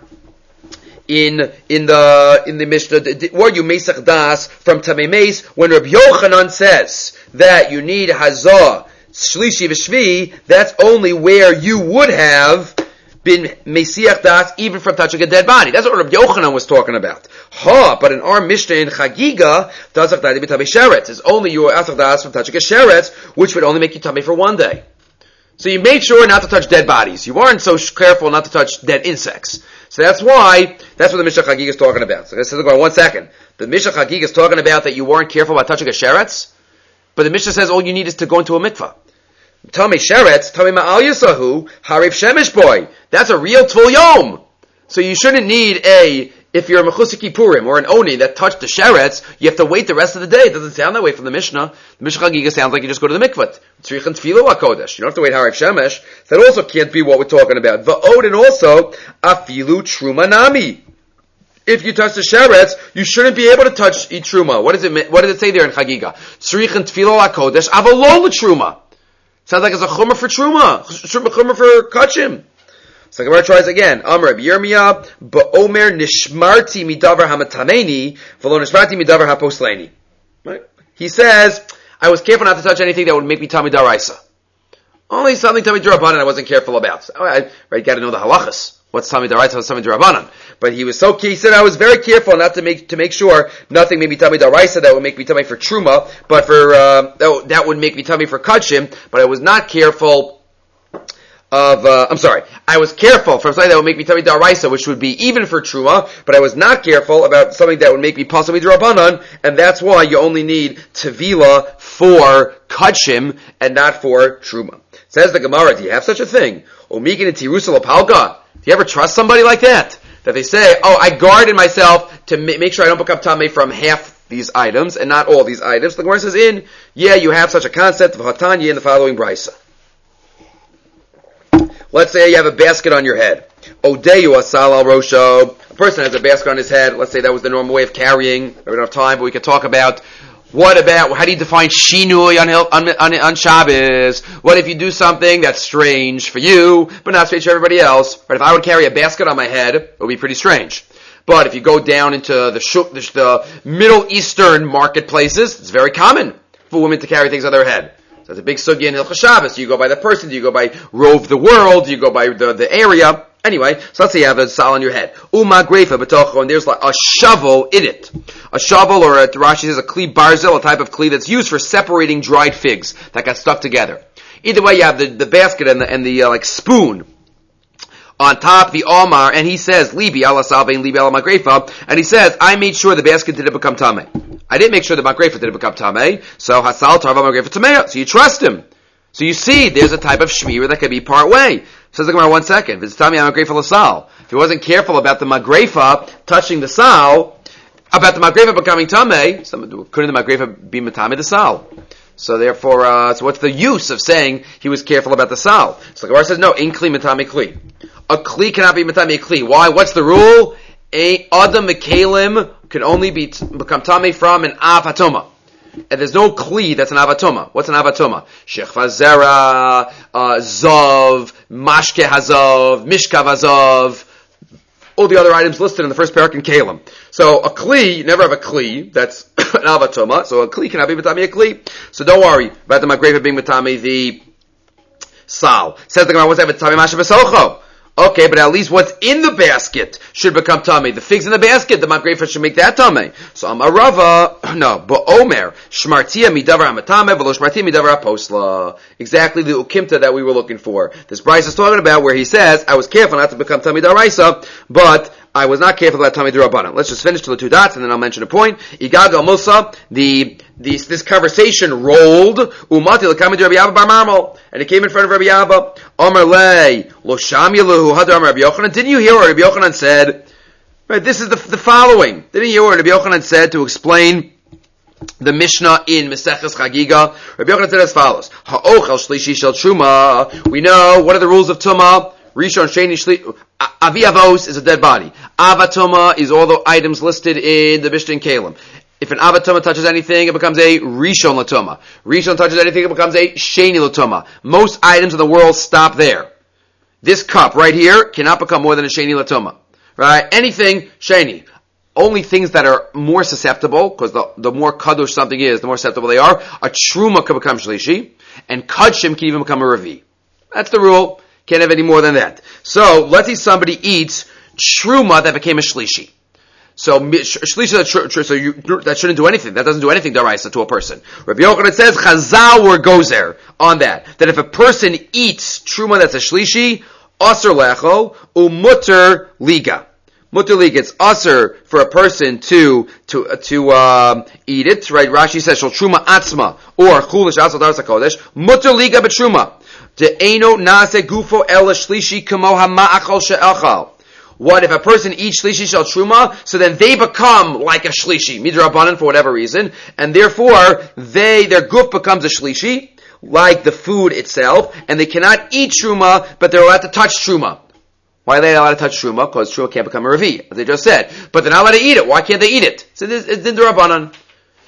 In in the in the Mishnah, were you Mesach Das from Tamei Meis when Rabbi Yochanan says that you need Hazah Shlishi v'Shvi? That's only where you would have been Mesiach Das even from touching a dead body. That's what Rabbi Yochanan was talking about. Ha! But in our Mishnah in Chagiga, Dasach Dadi b'Tamei Sheretz is only your Asach Das from touching a Sheretz, which would only make you Tamei for one day. So you made sure not to touch dead bodies. You weren't so careful not to touch dead insects. So that's why, that's what the Mishnah Chagiga is talking about. So let's go one second. The Mishnah Chagiga is talking about that you weren't careful about touching a sheretz, but the Mishnah says all you need is to go into a mikvah. Tami sheretz, tami ma'al yasahu, harif shemesh boy. That's a real tvul yom. So you shouldn't need a, if you're a mechusar kippurim or an oni that touched the sheretz, you have to wait the rest of the day. It doesn't sound that way from the Mishnah. The Mishnah Chagiga sounds like you just go to the mikvah. Tzrichin tefillah lakodesh. You don't have to wait harif shemesh. That also can't be what we're talking about. Va'od and also afilu truma nami. If you touch the sheretz, you shouldn't be able to touch eat truma. What does it what does it say there in Chagiga? Tzrichin tefillah lakodesh avalol truma. Sounds like it's a chumrah for truma, chumrah for kachim. So the Gemara tries again. Amar Rabbi Yirmiyah, ba'omer nishmarti midavar hamatameni, v'lo nishmarti midavar haposleni. Right? He says, I was careful not to touch anything that would make me tummy daraisa. Only something tummy darabanan I wasn't careful about. So, I, right, got to know the halachas. What's tummy daraisa? What's tummy darabanan? But he was so he said I was very careful not to make to make sure nothing made me tummy daraisa that would make me tummy for truma, but for uh, that, that would make me tummy for kachim. But I was not careful. Of, uh, I'm sorry, I was careful for something that would make me tummy daraisa, which would be even for truma, but I was not careful about something that would make me possibly darabanan, and that's why you only need tevila for kachim and not for truma. Says the Gemara, do you have such a thing? Omikin and tirusa lapalga. Do you ever trust somebody like that? That they say, oh, I guarded myself to ma- make sure I don't become tummy from half these items and not all these items. The Gemara says in, yeah, you have such a concept of hatanya in the following brisa. Let's say you have a basket on your head. Odeyu asal al rosho. A person has a basket on his head. Let's say that was the normal way of carrying. We don't have time, but we can talk about what about, how do you define shinui on, on, on, on Shabbos? What if you do something that's strange for you, but not strange for everybody else? Right? If I would carry a basket on my head, it would be pretty strange. But if you go down into the, shuk, the, the Middle Eastern marketplaces, it's very common for women to carry things on their head. So it's a big sugya in Hilchos Shabbos. Do you go by the person? Do you go by rove the world? Do you go by the, the area? Anyway, so let's say you have a sal on your head. Uma greifa b'tocho, and there's like a shovel in it. A shovel, or a, Rashi says a kli barzel, a type of kli that's used for separating dried figs that got stuck together. Either way, you have the, the basket and the, and the uh, like spoon on top, the Omar, and he says, Libi ala salvein, libi ala magreifa, and he says, I made sure the basket didn't become tameh. I didn't make sure the magreifa didn't become tameh, so hasal tarva magreifa tameh, so you trust him. So you see, there's a type of shmira that could be part way. Says the Gemara, one second. If it's tameh magreifa lasal, if he wasn't careful about the magreifa touching the sal, about the magreifa becoming tameh, couldn't the magreifa be matame the sal? So therefore, uh, so what's the use of saying he was careful about the sal? So the Gemara says, no, in kli matame kli. A kli cannot be matame kli. Why? What's the rule? A adam mekalim can only be t- become tameh from an avatoma. And there's no kli that's an avatoma. What's an avatoma? Shechva zera, uh, zov, mashke hazov, mishkav hazov, all the other items listed in the first parak in Kalim. So a kli, you never have a kli that's an avatoma, so a kli cannot be matame a kli. So don't worry about the magreifa being matame the sal. Says the Gemara, what's that matame masha v'socho? Okay, but at least what's in the basket should become tamei. The figs in the basket, the magreifa should make that tamei. So Amarava, no, but Omer, shmartia midavar hamatame, v'lo shmartia midavar haposla. Exactly the ukimta that we were looking for. This Bryce is talking about where he says, I was careful not to become tamei daraisa, but I was not careful about tamei darabanan. Let's just finish to the two dots, and then I'll mention a point. Igad al Musa, the This, this conversation rolled, umati l'kamid Rabbi Abba bar Marmol, and it came in front of Rabbi Abba. Omer lei, lo sham yeluhu hadar Rabbi Yochanan. Didn't you hear what Rabbi Yochanan said? Right, this is the, the following. Didn't you hear what Rabbi Yochanan said to explain the Mishnah in Meseches Chagiga? Rabbi Yochanan said as follows: Ha'ochel shlishi shel truma. We know what are the rules of Tumah. Rishon Sheni Shli. Avi Avos is a dead body. Avatoma is all the items listed in the Mishnah in Kalim. If an avatoma touches anything, it becomes a rishon latoma. Rishon touches anything, it becomes a sheni latoma. Most items in the world stop there. This cup right here cannot become more than a sheni latoma. Right? Anything, sheni. Only things that are more susceptible, because the, the more kadosh something is, the more susceptible they are. A truma can become shlishi, and kudshim can even become a revi. That's the rule. Can't have any more than that. So, let's say somebody eats truma that became a shlishi. So, shlishi, so you, that shouldn't do anything. That doesn't do anything daraisa to a person. Rabbi Yochanan says, Chazal were gozer on that. That if a person eats truma that's a shlishi, aser lecho, umutter liga. Mutter liga, it's aser for a person to, to, uh, to, um, eat it, right? Rashi says, shal truma atzma, or chulish asal darsa kodesh, mutter liga betruma. De'eno nase gufo el shlishi kamo hama'achol she'achal. What if a person eats shlishi shel truma, so then they become like a shlishi, midrabanan for whatever reason, and therefore they, their guf becomes a shlishi, like the food itself, and they cannot eat truma, but they're allowed to touch truma. Why are they allowed to touch truma? Because truma can't become a revi, as they just said. But they're not allowed to eat it. Why can't they eat it? So this is midrabanan.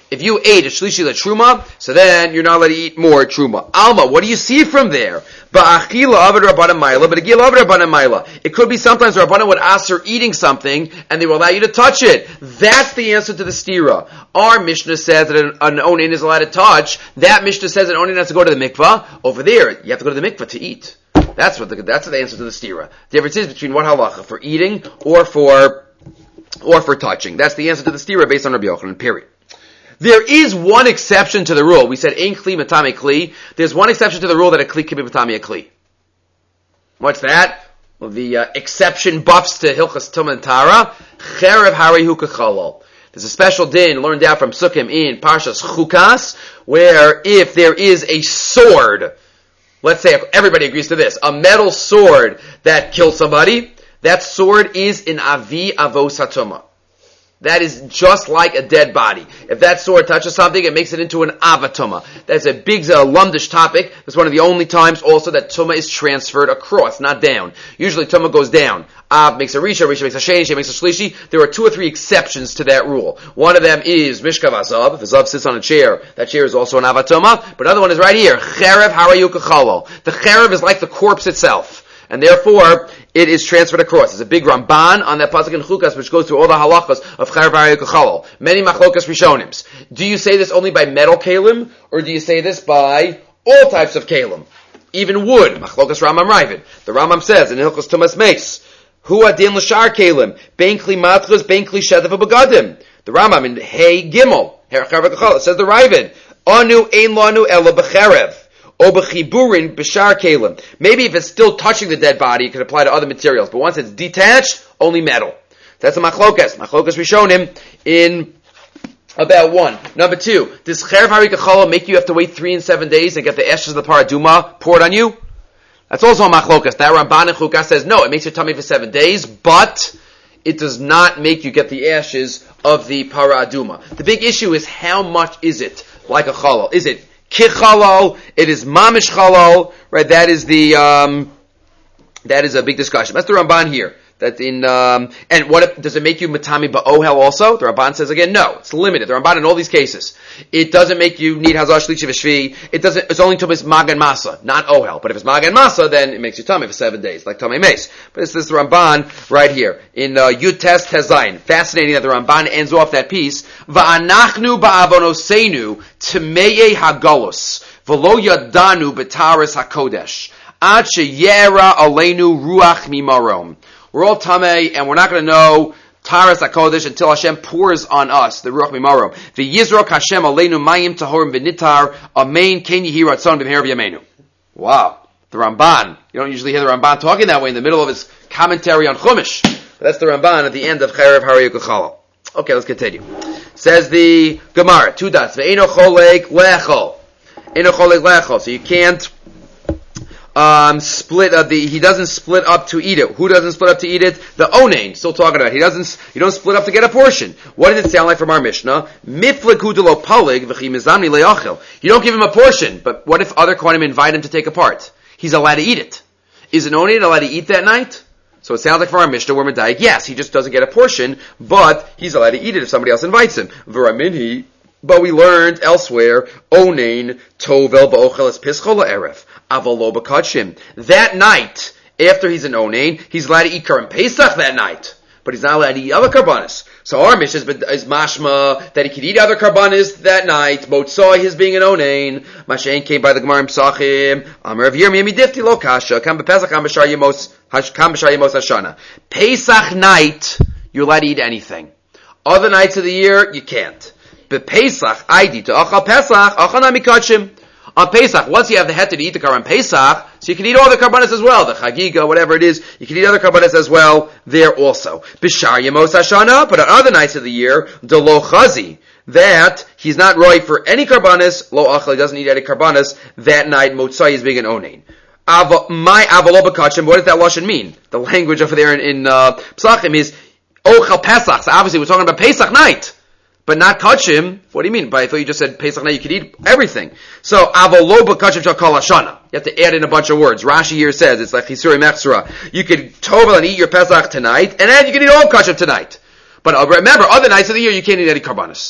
If you ate a shlishi la truma, so then you're not allowed to eat more truma. Alma, what do you see from there? Ba'achila avad rabbanan maila, but agil avad rabbanan maila. It could be sometimes rabbanan would ask her eating something, and they will allow you to touch it. That's the answer to the stira. Our Mishnah says that an, an onin is allowed to touch. That Mishnah says an onin has to go to the mikvah. Over there, you have to go to the mikvah to eat. That's what the, that's the answer to the stira. The difference is between what halacha, for eating or for or for touching. That's the answer to the stira based on Rabbi Yochanan, period. There is one exception to the rule. We said, ein kli matame kli. There's one exception to the rule that a kli can be matame a kli. What's that? Well, the uh, exception buffs to Hilchas Tumah and Tara. Cherev harihu kachalal. There's a special din learned out from Sukkim in Parshas Chukas, where if there is a sword, let's say everybody agrees to this, a metal sword that kills somebody, that sword is an avi avos hatumah. That is just like a dead body. If that sword touches something, it makes it into an avatuma. That's a big uh, lumdish topic. It's one of the only times also that tuma is transferred across, not down. Usually tuma goes down. Av makes a risha, risha makes a sheni, sheni makes a shlishi. There are two or three exceptions to that rule. One of them is mishkav azav. If a zav sits on a chair, that chair is also an avatuma. But another one is right here. Cherev harayu kachalo. The cherev is like the corpse itself. And therefore, it is transferred across. There's a big Ramban on that pasuk in Chukas, which goes through all the halachas of Cherev harayu kachalo. Many machlokas rishonims. Do you say this only by metal kalim, or do you say this by all types of kalim? Even wood. Machlokas Rambam Ravid. The Rambam says in Hilchos Tumas Meis, Hu adin l'shar kalim, ben kli matchus, ben kli shetav u'begadim. The Rambam in Hey Gimel, Cherev harayu kachalo, says the Ravid, Anu ein lanu ela b'cherev. Maybe if it's still touching the dead body, it could apply to other materials. But once it's detached, only metal. That's a machlokas. Machlokas rishonim in about one. Number two, does cherev harayu kachalo make you have to wait three and seven days and get the ashes of the paraduma poured on you? That's also a machlokas. That Ramban in Chukas says no, it makes your tummy for seven days, but it does not make you get the ashes of the paraduma. The big issue is how much is it like a chalal? Is it Kichalal, it is mamish chalal, right? That is the um, that is a big discussion. That's the Ramban here. That in um, and what if, does it make you matami ba'ohel also? The Ramban says again, no, it's limited. The Ramban in all these cases, it doesn't make you need hazar shlichi v'shvi. It doesn't. It's only to miss magan masa, not ohel. But if it's magan masa, then it makes you tummy for seven days, like tummy mace. But it's this Ramban right here in uh, Yud Tes Tezayin. Fascinating that the Ramban ends off that piece. Va'anachnu ba'avonoseinu t'meyei hagolus v'lo yadanu b'taris hakodesh ad sheyera aleinu ruach mimarom. We're all tamei, and we're not going to know Taras HaKodesh until Hashem pours on us the Ruach Mimarom. V'yizrok Hashem aleinu mayim tahorim v'nitar amein ken yihi ratzon b'meherav yameinu. Wow. The Ramban. You don't usually hear the Ramban talking that way in the middle of his commentary on Chumash. But that's the Ramban at the end of Cherev harayu kachalo. Okay, let's continue. Says the Gemara, two dots. Ve'eno cholek lechol. Eno cholek lechol. So you can't Um, split up the, he doesn't split up to eat it. Who doesn't split up to eat it? The onain, still talking about it. He doesn't, you don't split up to get a portion. What does it sound like from our Mishnah? Mifleku de lo palig v'chi mizamni le'achel. You don't give him a portion, but what if other kohanim invite him to take a part? He's allowed to eat it. Is an onain allowed to eat that night? So it sounds like from our Mishnah, we're medayik, yes, he just doesn't get a portion, but he's allowed to eat it if somebody else invites him. V'raminhi, but we learned elsewhere, onain tovel ba'ochel es pischol la'eref. Avalo b'kachim. That night, after he's an onain, he's allowed to eat Karim Pesach that night. But he's not allowed to eat other karbanis. So our mission is, is mashma that he could eat other karbanis that night. Motzoi, his being an onain. Mashain came by the Gemara in Pesachim. Amar of Yirmi Yemidifti lo kasha. Kam b'Pesach, kam b'shar yemos, kam b'shar yemos hashana. Pesach night, you're allowed to eat anything. Other nights of the year, you can't. B'Pesach, I eat to achal Pesach, achal nami kachim. On Pesach, once you have the heter to eat the Karban Pesach, so you can eat all the Karbanis as well, the Chagiga, whatever it is, you can eat other Karbanis as well there also. Bishar Yemos Hashana, but on other nights of the year, the Lo Chazi, that he's not right for any Karbanis, Lo Achel, he doesn't eat any Karbanis, that night, Motzai is being an onain. Ava, my Avalo B'Kachim, what does that Lashon mean? The language over there in, in uh, Pesachim is Ochel Pesach, so obviously we're talking about Pesach night. But not kachim. What do you mean? But I thought you just said Pesach night you could eat everything. So avolo b'kachim shal kol hashana. You have to add in a bunch of words. Rashi here says it's like chisuri mechsura. You could tovel and eat your Pesach tonight, and then you can eat all kachim tonight. But uh, remember, other nights of the year you can't eat any karbanis.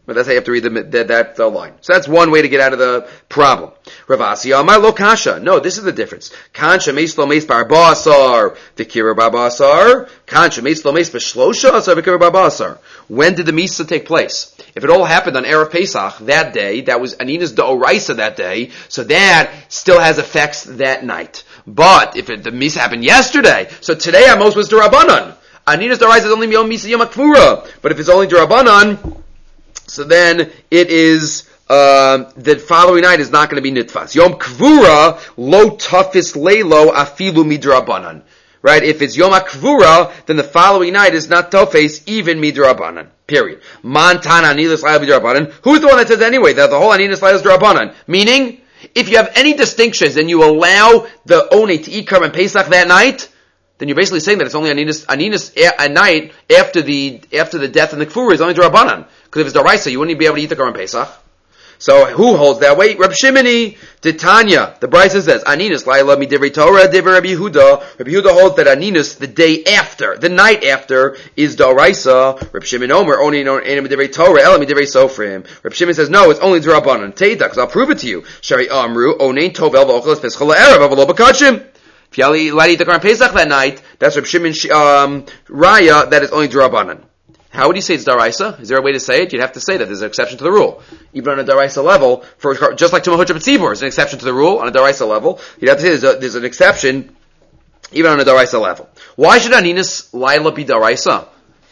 But that's how you have to read the, that, that uh, line. So that's one way to get out of the problem. Ravasi Amar lo kasha. No, this is the difference. Kansha meis lo meis barbasar v'kira barbasar. Kansha meis lo meis b'shlosha asar v'kira barbasar. When did the Misa take place? If it all happened on Erev Pesach that day, that was Aninas D'Oraisa that day, so that still has effects that night. But if it, the Misa happened yesterday, so today Amos was D'Rabbanan. Aninas D'Oraisa is only Yom Misa Yom HaKvura. But if it's only D'Rabbanan, so then it is, uh, the following night is not going to be Nitfas. Yom Kvura, lo tafis leilo afilu midrabanan. Right? If it's Yom HaKvura, then the following night is not tofes, even midrabanan. Period. Mantana anilas laila midrabanan. Who's the one that says anyway that the whole anilas laila is drabanan? Meaning, if you have any distinctions and you allow the Onei to eat Karban Pesach that night, then you're basically saying that it's only aninas, aninas a, a night after the, after the death and the Kvura is only drabanan. Because if it's Daraisa, you wouldn't be able to eat the Karban Pesach. So who holds that way? Reb Shimoni, Titania. The Brisa says, Aninus laila mi divrei Torah divrei Rabbi Yehuda. Rabbi Yehuda holds that Aninus, the day after, the night after, is Daraisa. Reb Shimon Omer, only mi divrei Torah, ela mi divrei Sofrim. Reb Shimon says, no, it's only D'Rabbanan. Teita, because I'll prove it to you. Shari Amru, onein tovel v'ocheles pesach la'erev, avalo b'kachim. If you allowed to eat the Karban Pesach that night, that's Reb Shimon um, Raya, that is only D'Rabbanan. How would you say it's daraisa? Is there a way to say it? You'd have to say that there's an exception to the rule. Even on a daraisa level, for just like Tumah Hutra B'tzibur is an exception to the rule on a daraisa level, you'd have to say there's, a, there's an exception even on a daraisa level. Why should Aninas Laila be daraisa?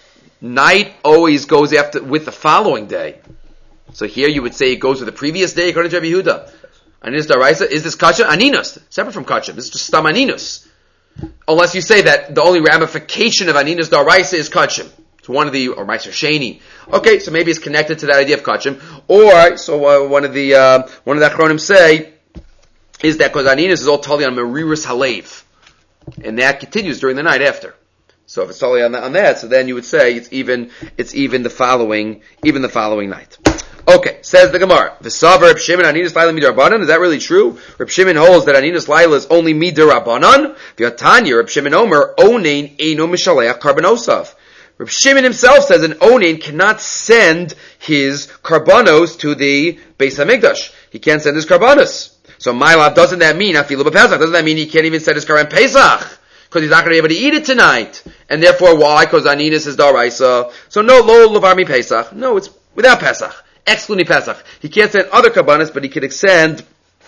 Night always goes after with the following day. So here you would say it goes with the previous day according to Rabbi Yehuda. Aninas daraisa, is this kachim? Aninas, separate from kachim. This is just stam Aninus. Unless you say that the only ramification of Aninas daraisa is kachim. It's one of the, or Meiser Sheni. Okay, so maybe it's connected to that idea of kachim. Or, so uh, one of the, uh, one of the achronim say, is that because Aninas is all totally on Meriris Halev. And that continues during the night after. So if it's totally on that, on that, so then you would say it's even, it's even the following, even the following night. Okay, says the Gemara. V'savar Reb Shimon Aninas Laila Midarabanan. Is that really true? Reb Shimon holds that Aninas Laila is only Midarabanan. V'yatanya Reb Shimon Omer Onein Eino Mishaleach Karbanosaf. Reb Shimon himself says an Onein cannot send his karbanos to the Beis Hamikdash. He can't send his karbanos. So Mailav, doesn't that mean Afilu B'Pesach? Doesn't that mean he can't even send his Karban Pesach? Because he's not going to be able to eat it tonight. And therefore, why? Because Aninas is Daraisa. So no Lo Levarmi Pesach. No, it's without Pesach. Excluding Pesach. He can't send other karbanos, but he can send,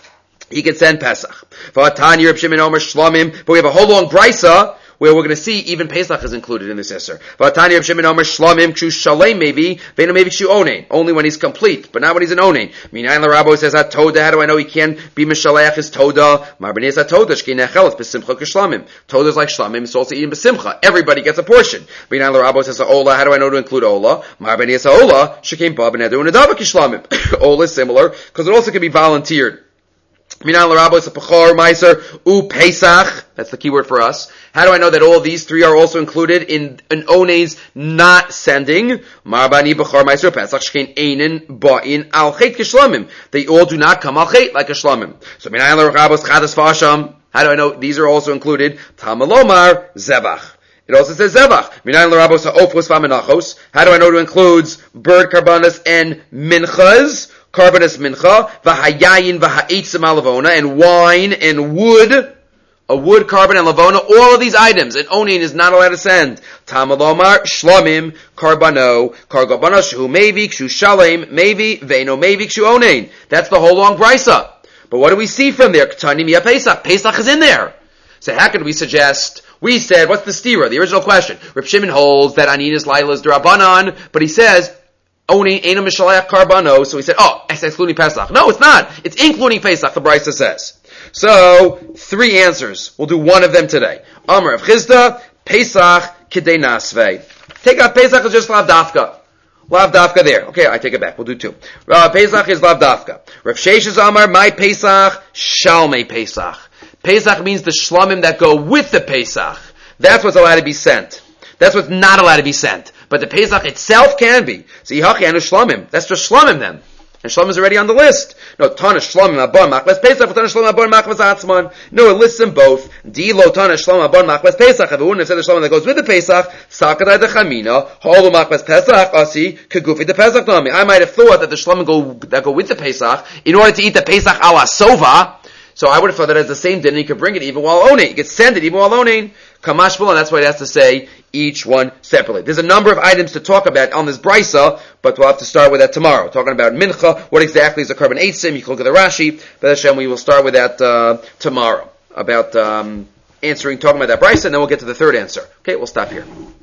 he can send Pesach. V'atani Reb Shimon Omer Shlomim. But we have a whole long brisa where we're going to see even Pesach is included in this Esser. V'atani Reb Shimon Omer Shlomim Kshu Shalem maybe, Ve'no maybe Kshu Onein. Only when he's complete, but not when he's an Onein. Minayin l'Rabbo says HaToda. How do I know he can be Mishaleach his Toda? Mar b'nei HaToda Shkei Necheles B'Simcha K'Shlomim. Toda is like Shlomim. It's also eaten B'Simcha. Everybody gets a portion. Minayin l'Rabbo says Ola. How do I know to include Ola? Mar b'nei HaOla Shekei Ba B'nei Unadava K'Shlomim. Ola is similar because it also can be volunteered. Minan l'Rabbo is a Pechor, Meiser, U Pesach. That's the key word for us. How do I know that all of these three are also included in an Onein's not sending? Marbani Bechor, Meiser, Pesach, Shkein Einen, Ba'in, Al Chet Kishlomim. They all do not come Al Chet like a Shlomim. So Minan l'Rabbo is Chadas Vasham. How do I know these are also included? Tamalomar, Zevach. It also says Zevach. Minan l'Rabbo is Ha'ofus V'Menachos. How do I know it includes bird karbanas and minchas? Karbanas mincha, v'hayayin v'ha'etzim alavona, and wine and wood, a wood, carbon, and lavona, all of these items, an onin is not allowed to send. Tamalomar, shlomim, karbano, kargabana, shu mevi, kshu shalem, mevi, veino mevi, kshu onin. That's the whole long brisa. But what do we see from there? K'tani miya Pesach. Pesach is in there. So how could we suggest, we said, what's the stira? The original question. Reb Shimon holds that Aninas Laila is d'Rabbanan, but he says, Oni Eino Mishalach Karbano, so he said, oh, it's excluding Pesach. No, it's not. It's including Pesach, the Brisa says. So, three answers. We'll do one of them today. Amar of Chizda, Pesach, Kidei Nasvei. Take out Pesach is just Lav Dafka. Lav Dafka there. Okay, I take it back. We'll do two. Uh, Pesach is Lav Dafka. Rav Sheshes Amar, my Pesach, Shalmei Pesach. Pesach means the Shlomim that go with the Pesach. That's what's allowed to be sent. That's what's not allowed to be sent. But the Pesach itself can be. So Yihachi Anu Shlomim. That's just Shlomim then. And Shlomo is already on the list. No, Tana Shlomo Abon Machmas Pesach, Tana Shlomo Abon Machmas Atzman. No, it lists them both. Di lo Tana Shlomo Abon Machmas Pesach. If it wouldn't have said the Shlomo that goes with the Pesach, Sakadai de Chamina, Holu Machmas Pesach, Asi, Kegufi de Pesach Nami. I might have thought that the Shlomo go, that go with the Pesach, in order to eat the Pesach ala Sova, so I would have thought that it's the same dinner, you could bring it even while owning. You could send it even while owning. Kamashbul, and that's why it has to say each one separately. There's a number of items to talk about on this brisa, but we'll have to start with that tomorrow. Talking about mincha, what exactly is a carbon eitzim, you can look at the Rashi, but Hashem, we will start with that uh, tomorrow, about um, answering, talking about that brisa, and then we'll get to the third answer. Okay, we'll stop here.